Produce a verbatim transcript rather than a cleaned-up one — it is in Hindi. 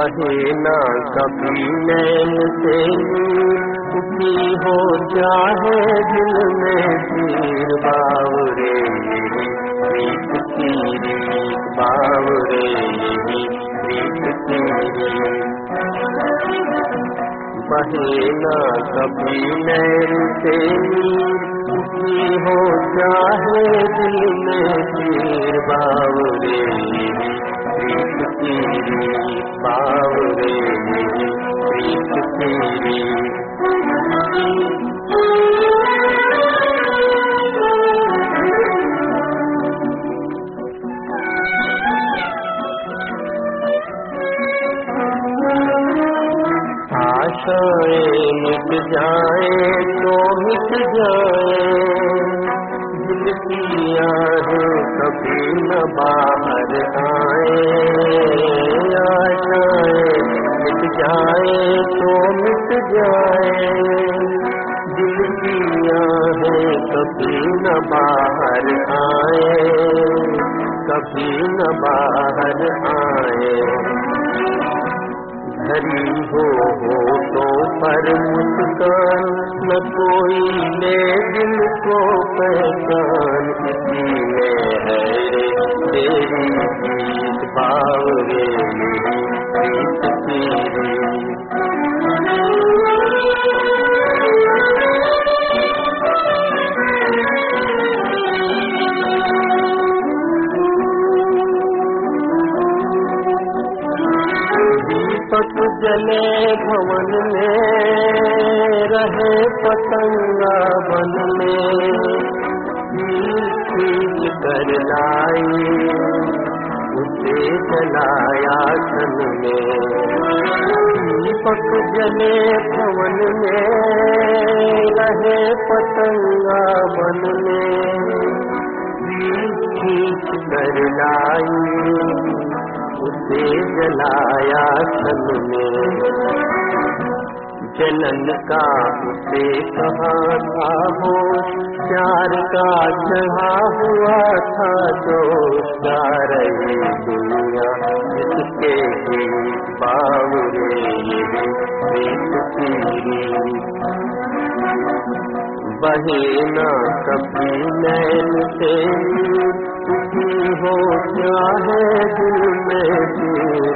बहे ना कभी नैन से उठी हो जाए दिल में पीर बावरे प्रीत तेरी बावरे प्रीत तेरी बहे ना कभी नैन से उठी हो जाए दिल में पीर बावरे प्रीत तेरी बावरे प्रीत तेरी आशाएं मिट जाए तो मिट जाए दिल की आहें कभी न बाहर आए। आशाएं मिट जाए तो मिट जाए दिल की आहें कभी न बाहर आए कभी न बाहर आए। धरी हो होठों पर मुस्कान न कोई ले दिल को पहचान इसी में है रे तेरी प्रीत बावरे प्रीत तेरी दीपक जले भवन में रहे पतंगा बन में खींच कर लाई उसे जलाया तन में। दीपक जले भवन में रहे पतंगा बन में खींच कर लाई उसे जलाया तन में। जलन का उसे कहाँ था हो प्यार का चढ़ा हुआ था जो गा रही दुनिया जिसके गीत बावरे प्रीत तेरी बहे ना कभी नैन से हो क्या है दिल में